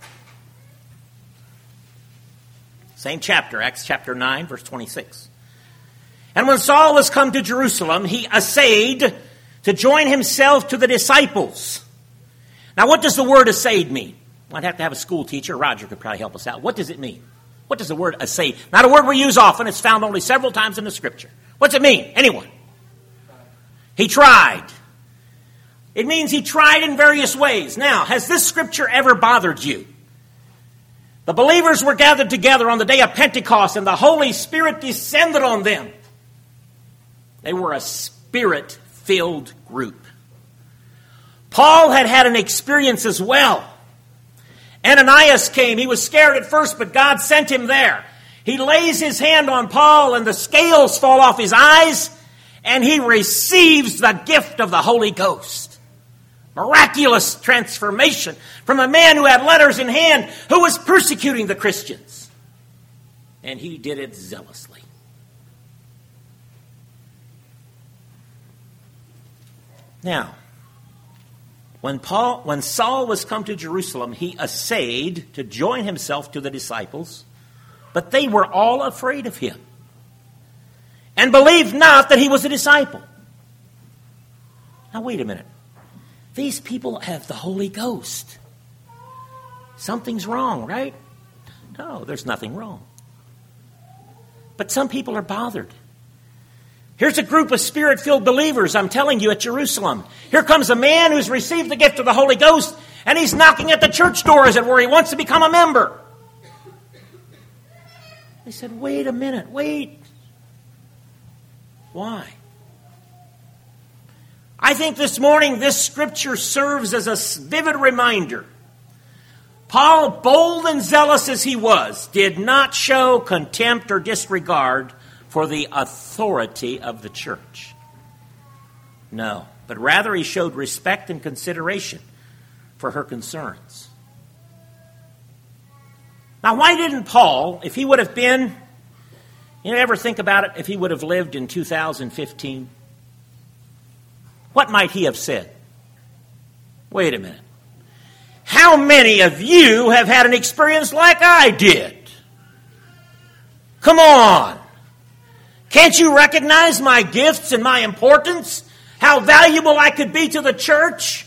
Same chapter, Acts chapter 9, verse 26. And when Saul was come to Jerusalem, he essayed to join himself to the disciples. Now, what does the word essayed mean? I'd have to have a school teacher. Roger could probably help us out. What does it mean? What does the word essay? Not a word we use often. It's found only several times in the Scripture. What's it mean? Anyone? He tried. It means he tried in various ways. Now, has this Scripture ever bothered you? The believers were gathered together on the day of Pentecost, and the Holy Spirit descended on them. They were a Spirit-filled group. Paul had had an experience as well. Ananias came. He was scared at first, but God sent him there. He lays his hand on Paul, and the scales fall off his eyes, and he receives the gift of the Holy Ghost. Miraculous transformation from a man who had letters in hand who was persecuting the Christians. And he did it zealously. Now, when Saul was come to Jerusalem, he essayed to join himself to the disciples, but they were all afraid of him and believed not that he was a disciple. Now, wait a minute. These people have the Holy Ghost. Something's wrong, right? No, there's nothing wrong. But some people are bothered. Here's a group of Spirit-filled believers, I'm telling you, at Jerusalem. Here comes a man who's received the gift of the Holy Ghost, and he's knocking at the church door, as it were. He wants to become a member. They said, wait a minute, wait. Why? I think this morning this scripture serves as a vivid reminder. Paul, bold and zealous as he was, did not show contempt or disregard for the authority of the church. No, but rather he showed respect and consideration for her concerns. Now, why didn't Paul, if he would have been, you ever think about it, if he would have lived in 2015, what might he have said? Wait a minute. How many of you have had an experience like I did? Come on. Can't you recognize my gifts and my importance? How valuable I could be to the church?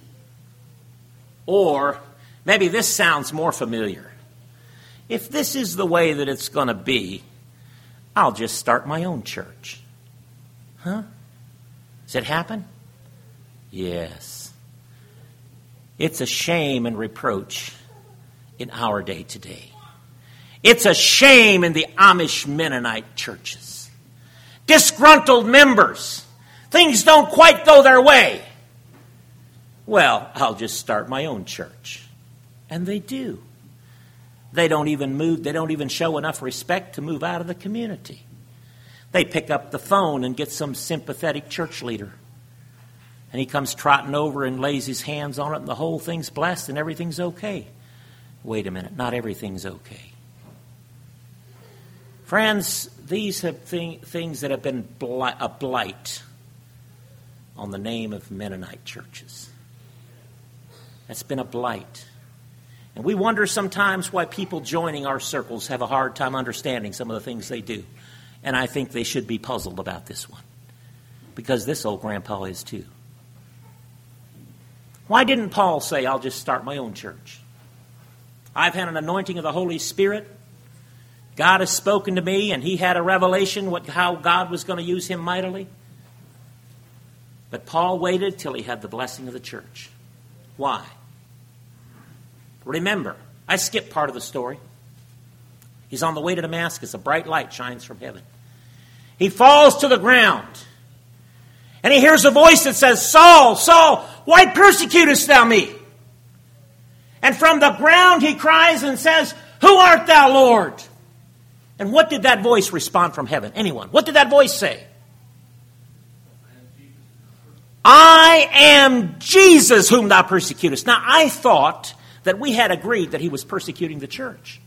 Or maybe this sounds more familiar. If this is the way that it's going to be, I'll just start my own church. Huh? Does it happen? Yes. It's a shame and reproach in our day today. It's a shame in the Amish Mennonite churches. Disgruntled members. Things don't quite go their way. Well, I'll just start my own church. And they do. They don't even move. They don't even show enough respect to move out of the community. They pick up the phone and get some sympathetic church leader. And he comes trotting over and lays his hands on it, and the whole thing's blessed and everything's okay. Wait a minute, not everything's okay. Friends, these have things that have been a blight on the name of Mennonite churches. That's been a blight. And we wonder sometimes why people joining our circles have a hard time understanding some of the things they do. And I think they should be puzzled about this one. Because this old grandpa is too. Why didn't Paul say, I'll just start my own church? I've had an anointing of the Holy Spirit. God has spoken to me, and he had a revelation how God was going to use him mightily. But Paul waited till he had the blessing of the church. Why? Remember, I skipped part of the story. He's on the way to Damascus. A bright light shines from heaven. He falls to the ground. And he hears a voice that says, Saul, Saul, why persecutest thou me? And from the ground he cries and says, Who art thou, Lord? And what did that voice respond from heaven? Anyone? What did that voice say? I am Jesus whom thou persecutest. Now, I thought that we had agreed that he was persecuting the church.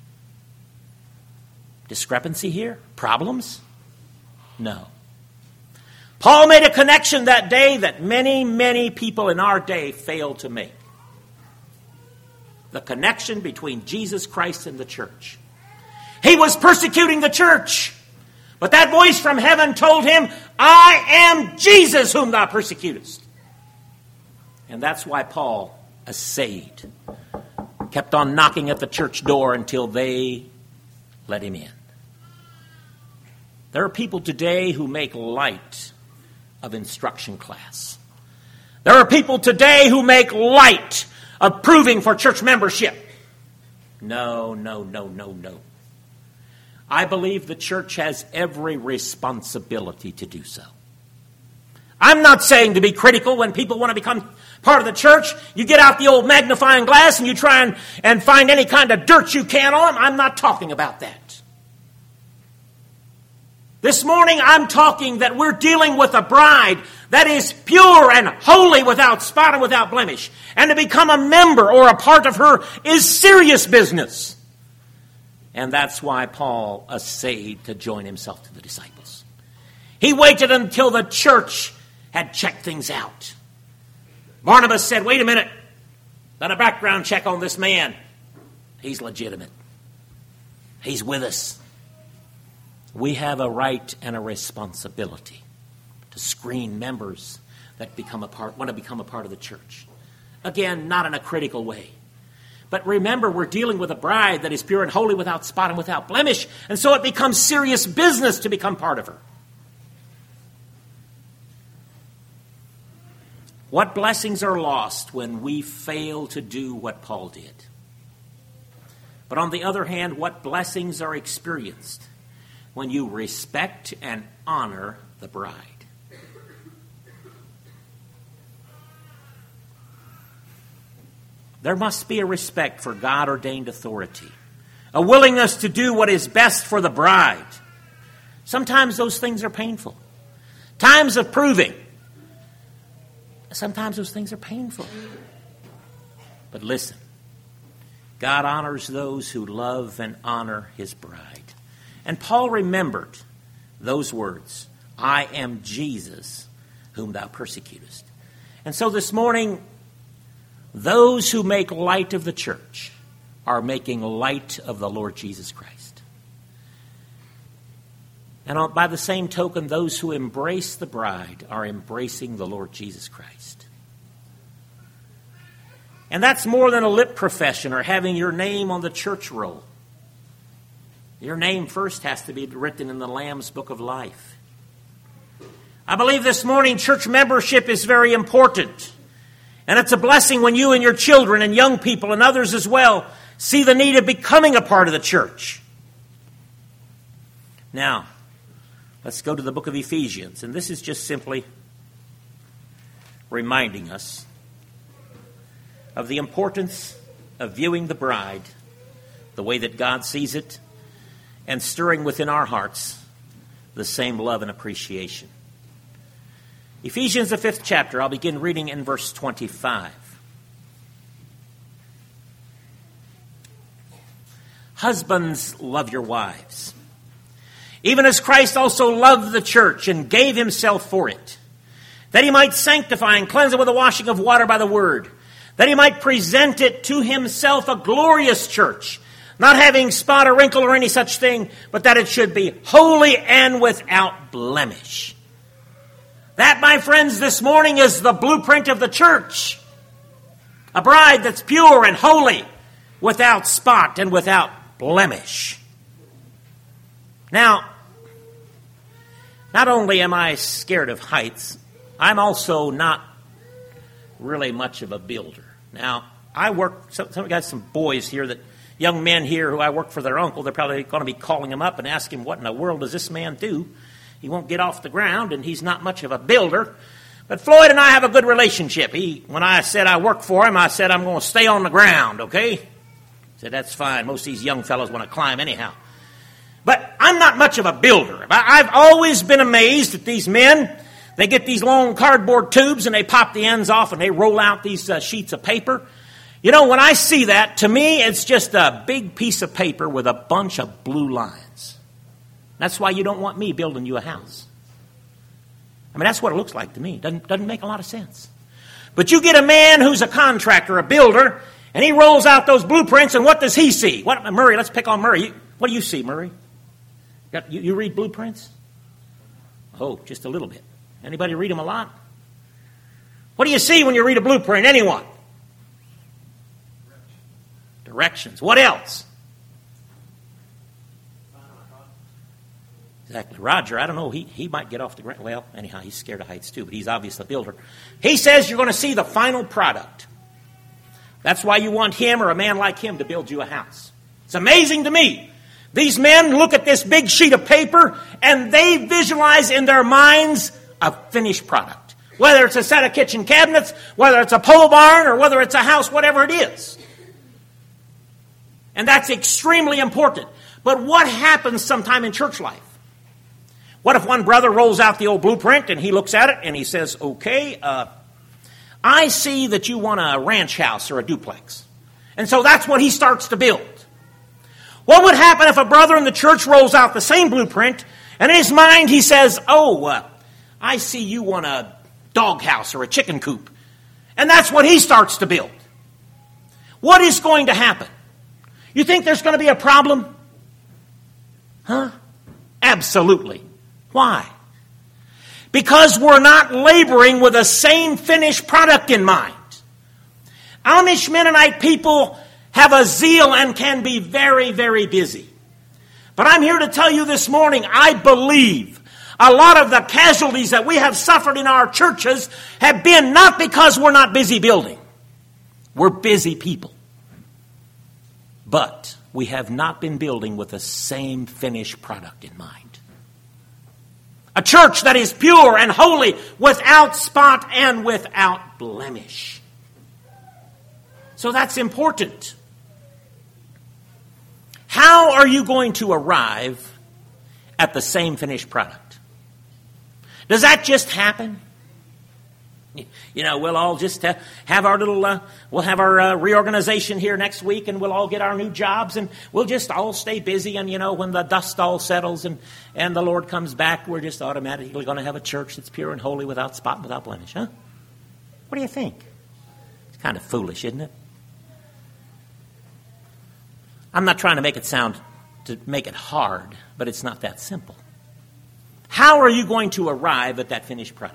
Discrepancy here? Problems? No. Paul made a connection that day that many, many people in our day fail to make. The connection between Jesus Christ and the church. He was persecuting the church. But that voice from heaven told him, I am Jesus whom thou persecutest. And that's why Paul essayed. Kept on knocking at the church door until they let him in. There are people today who make light of instruction class. There are people today who make light of proving for church membership. No, no, no, no, no. I believe the church has every responsibility to do so. I'm not saying to be critical when people want to become part of the church. You get out the old magnifying glass and you try and find any kind of dirt you can on them. I'm not talking about that. This morning I'm talking that we're dealing with a bride that is pure and holy, without spot and without blemish. And to become a member or a part of her is serious business. And that's why Paul essayed to join himself to the disciples. He waited until the church had checked things out. Barnabas said, wait a minute, done a background check on this man. He's legitimate. He's with us. We have a right and a responsibility to screen members that want to become a part of the church. Again, not in a critical way. But remember, we're dealing with a bride that is pure and holy, without spot and without blemish. And so it becomes serious business to become part of her. What blessings are lost when we fail to do what Paul did? But on the other hand, what blessings are experienced when you respect and honor the bride? There must be a respect for God-ordained authority, a willingness to do what is best for the bride. Sometimes those things are painful. Times of proving. Sometimes those things are painful. But listen, God honors those who love and honor his bride. And Paul remembered those words, I am Jesus whom thou persecutest. And so this morning, those who make light of the church are making light of the Lord Jesus Christ. And by the same token, those who embrace the bride are embracing the Lord Jesus Christ. And that's more than a lip profession or having your name on the church roll. Your name first has to be written in the Lamb's Book of Life. I believe this morning church membership is very important. And it's a blessing when you and your children and young people and others as well see the need of becoming a part of the church. Now, let's go to the book of Ephesians. And this is just simply reminding us of the importance of viewing the bride the way that God sees it, and stirring within our hearts the same love and appreciation. Ephesians, the 5th chapter, I'll begin reading in verse 25. Husbands, love your wives, even as Christ also loved the church and gave himself for it, that he might sanctify and cleanse it with the washing of water by the word, that he might present it to himself a glorious church, not having spot or wrinkle or any such thing, but that it should be holy and without blemish. That, my friends, this morning is the blueprint of the church. A bride that's pure and holy, without spot and without blemish. Now, not only am I scared of heights, I'm also not really much of a builder. Now, I work, we got some boys here that young men here who I work for their uncle, they're probably going to be calling him up and asking, what in the world does this man do? He won't get off the ground, and he's not much of a builder. But Floyd and I have a good relationship. When I said I work for him, I said I'm going to stay on the ground, okay? I said, that's fine. Most of these young fellows want to climb anyhow. But I'm not much of a builder. I've always been amazed at these men. They get these long cardboard tubes, and they pop the ends off, and they roll out these sheets of paper. You know, when I see that, to me, it's just a big piece of paper with a bunch of blue lines. That's why you don't want me building you a house. I mean, that's what it looks like to me. Doesn't make a lot of sense. But you get a man who's a contractor, a builder, and he rolls out those blueprints, and what does he see? Murray, let's pick on Murray. What do you see, Murray? You read blueprints? Oh, just a little bit. Anybody read them a lot? What do you see when you read a blueprint? Anyone? Directions. What else? Exactly. Roger, I don't know. He might get off the ground. Well, anyhow, he's scared of heights too, but he's obviously a builder. He says you're going to see the final product. That's why you want him or a man like him to build you a house. It's amazing to me. These men look at this big sheet of paper and they visualize in their minds a finished product. Whether it's a set of kitchen cabinets, whether it's a pole barn, or whether it's a house, whatever it is. And that's extremely important. But what happens sometime in church life? What if one brother rolls out the old blueprint and he looks at it and he says, okay, I see that you want a ranch house or a duplex. And so that's what he starts to build. What would happen if a brother in the church rolls out the same blueprint and in his mind he says, I see you want a dog house or a chicken coop. And that's what he starts to build. What is going to happen? You think there's going to be a problem? Huh? Absolutely. Why? Because we're not laboring with the same finished product in mind. Amish Mennonite people have a zeal and can be very, very busy. But I'm here to tell you this morning, I believe a lot of the casualties that we have suffered in our churches have been not because we're not busy building. We're busy people. But we have not been building with the same finished product in mind. A church that is pure and holy, without spot and without blemish. So that's important. How are you going to arrive at the same finished product? Does that just happen? You know, we'll all just have our little, we'll have our reorganization here next week, and we'll all get our new jobs, and we'll just all stay busy. And, you know, when the dust all settles and the Lord comes back, we're just automatically going to have a church that's pure and holy, without spot and without blemish, huh? What do you think? It's kind of foolish, isn't it? I'm not trying to make it hard, but it's not that simple. How are you going to arrive at that finished product?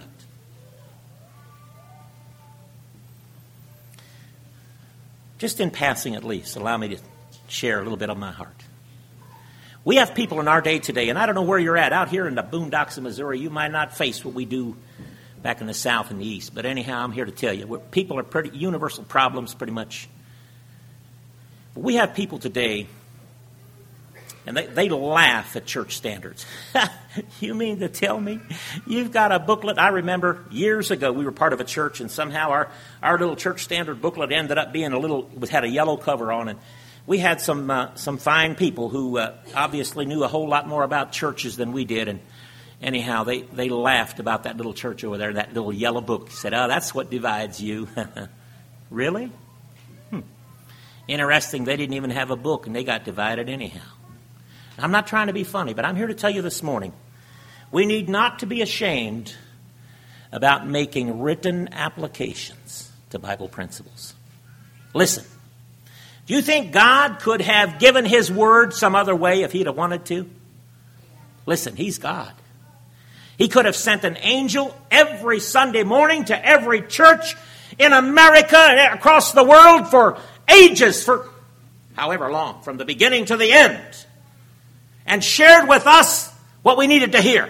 Just in passing at least, allow me to share a little bit of my heart. We have people in our day today, and I don't know where you're at. Out here in the boondocks of Missouri, you might not face what we do back in the South and the East. But anyhow, I'm here to tell you, people are pretty universal problems pretty much. But we have people today, and they laugh at church standards. You mean to tell me you've got a booklet? I remember years ago we were part of a church, and somehow our little church standard booklet ended up being had a yellow cover on it. We had some fine people who obviously knew a whole lot more about churches than we did, and anyhow they laughed about that little church over there, that little yellow book. Said, "Oh, that's what divides you." Really? Interesting. They didn't even have a book, and they got divided anyhow. I'm not trying to be funny, but I'm here to tell you this morning, we need not to be ashamed about making written applications to Bible principles. Listen, do you think God could have given His Word some other way if He'd have wanted to? Listen, He's God. He could have sent an angel every Sunday morning to every church in America and across the world for ages, for however long, from the beginning to the end, and shared with us what we needed to hear.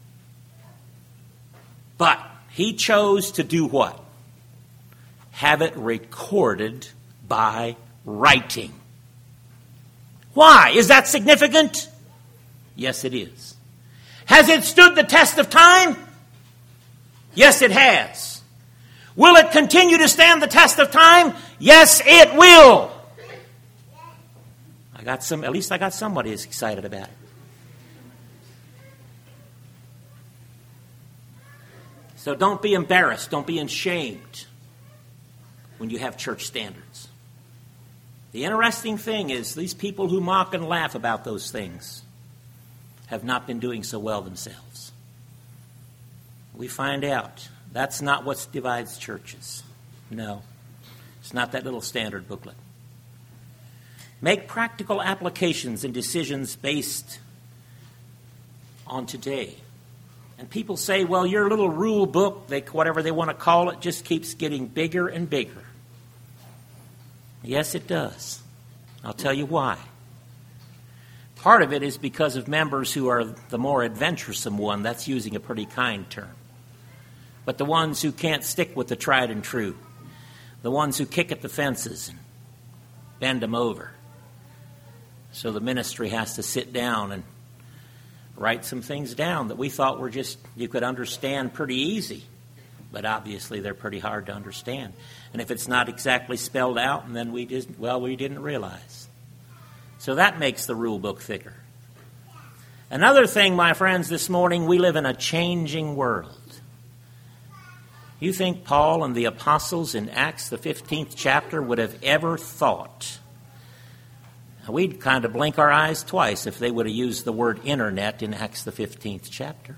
But He chose to do what? Have it recorded by writing. Why? Is that significant? Yes, it is. Has it stood the test of time? Yes, it has. Will it continue to stand the test of time? Yes, it will. At least I got somebody who's excited about it. So don't be embarrassed. Don't be ashamed when you have church standards. The interesting thing is these people who mock and laugh about those things have not been doing so well themselves. We find out that's not what divides churches. No, it's not that little standard booklet. Make practical applications and decisions based on today. And people say, well, your little rule book, whatever they want to call it, just keeps getting bigger and bigger. Yes, it does. I'll tell you why. Part of it is because of members who are the more adventuresome one. That's using a pretty kind term. But the ones who can't stick with the tried and true, the ones who kick at the fences and bend them over. So the ministry has to sit down and write some things down that we thought were just, you could understand pretty easy. But obviously they're pretty hard to understand. And if it's not exactly spelled out, and then we didn't realize. So that makes the rule book thicker. Another thing, my friends, this morning, we live in a changing world. You think Paul and the apostles in Acts, the 15th chapter, would have ever thought? We'd kind of blink our eyes twice if they would have used the word internet in Acts, the 15th chapter.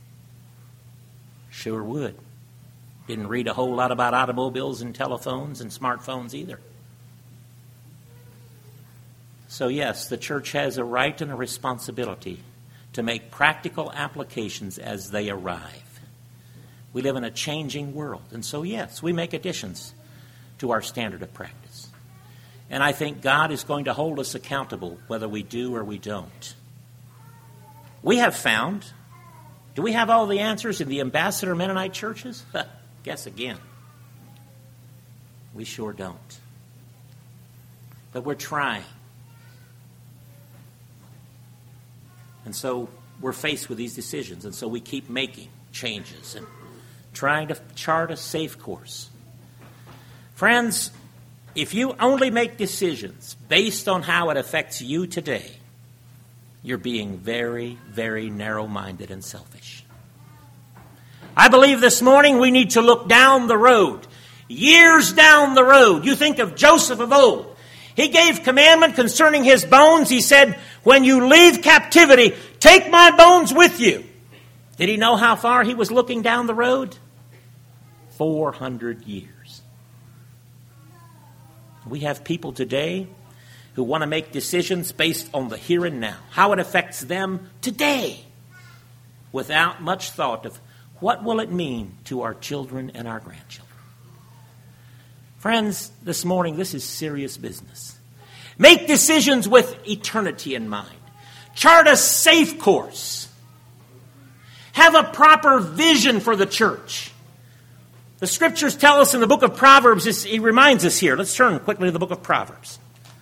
Sure would. Didn't read a whole lot about automobiles and telephones and smartphones either. So yes, the church has a right and a responsibility to make practical applications as they arrive. We live in a changing world, and so yes, we make additions to our standard of practice. And I think God is going to hold us accountable whether we do or we don't. We have found, do we have all the answers in the Ambassador Mennonite churches? Guess again. We sure don't. But we're trying. And so we're faced with these decisions, and so we keep making changes and trying to chart a safe course. Friends, if you only make decisions based on how it affects you today, you're being very, very narrow-minded and selfish. I believe this morning we need to look down the road, years down the road. You think of Joseph of old. He gave commandment concerning his bones. He said, when you leave captivity, take my bones with you. Did he know how far he was looking down the road? 400 years. We have people today who want to make decisions based on the here and now, how it affects them today, without much thought of what will it mean to our children and our grandchildren. Friends, this morning, this is serious business. Make decisions with eternity in mind. Chart a safe course. Have a proper vision for the church. The scriptures tell us in the book of Proverbs, he reminds us here. Let's turn quickly to the book of Proverbs.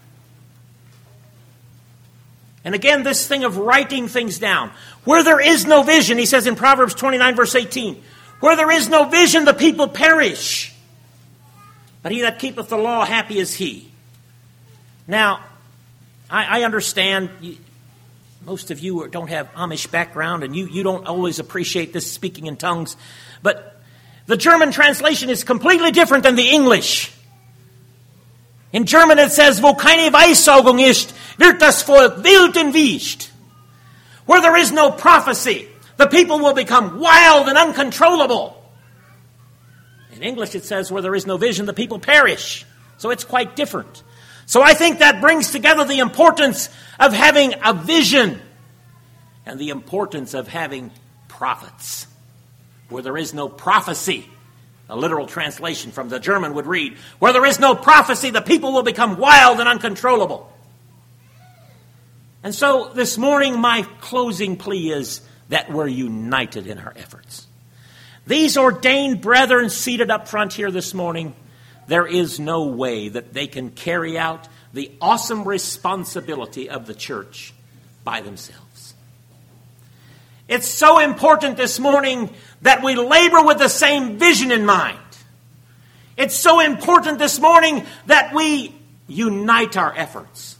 And again, this thing of writing things down. Where there is no vision, he says in Proverbs 29, verse 18, where there is no vision, the people perish. But he that keepeth the law, happy is he. Now, I understand most of you don't have Amish background, and you don't always appreciate this speaking in tongues. But the German translation is completely different than the English. In German it says, wo keine Weissaugung ist, wird das Volk wild entwischt. Where there is no prophecy, the people will become wild and uncontrollable. In English it says, where there is no vision, the people perish. So it's quite different. So I think that brings together the importance of having a vision and the importance of having prophets. Where there is no prophecy, a literal translation from the German would read, where there is no prophecy, the people will become wild and uncontrollable. And so this morning, my closing plea is that we're united in our efforts. These ordained brethren seated up front here this morning, there is no way that they can carry out the awesome responsibility of the church by themselves. It's so important this morning that we labor with the same vision in mind. It's so important this morning that we unite our efforts.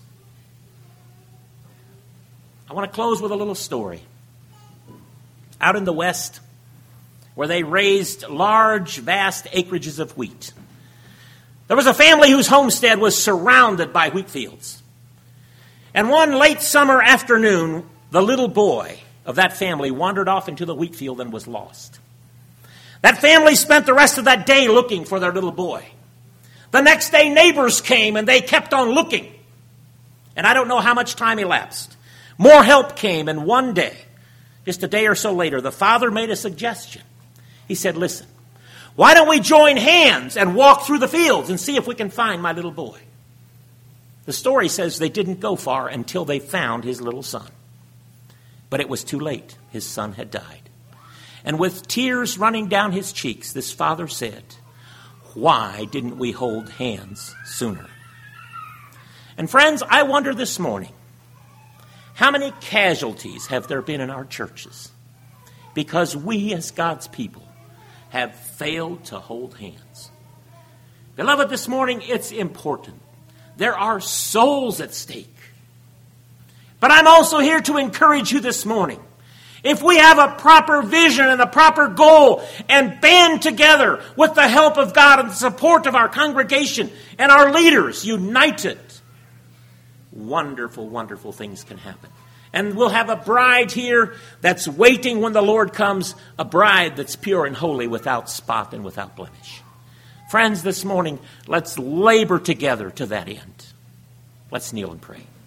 I want to close with a little story. Out in the West, where they raised large, vast acreages of wheat, there was a family whose homestead was surrounded by wheat fields. And one late summer afternoon, the little boy of that family wandered off into the wheat field and was lost. That family spent the rest of that day looking for their little boy. The next day, neighbors came and they kept on looking. And I don't know how much time elapsed. More help came, and one day, just a day or so later, the father made a suggestion. He said, listen, why don't we join hands and walk through the fields and see if we can find my little boy? The story says they didn't go far until they found his little son. But it was too late. His son had died. And with tears running down his cheeks, this father said, why didn't we hold hands sooner? And friends, I wonder this morning, how many casualties have there been in our churches because we as God's people have failed to hold hands? Beloved, this morning it's important. There are souls at stake. But I'm also here to encourage you this morning. If we have a proper vision and a proper goal and band together with the help of God and the support of our congregation and our leaders united, wonderful, wonderful things can happen. And we'll have a bride here that's waiting when the Lord comes, a bride that's pure and holy, without spot and without blemish. Friends, this morning, let's labor together to that end. Let's kneel and pray.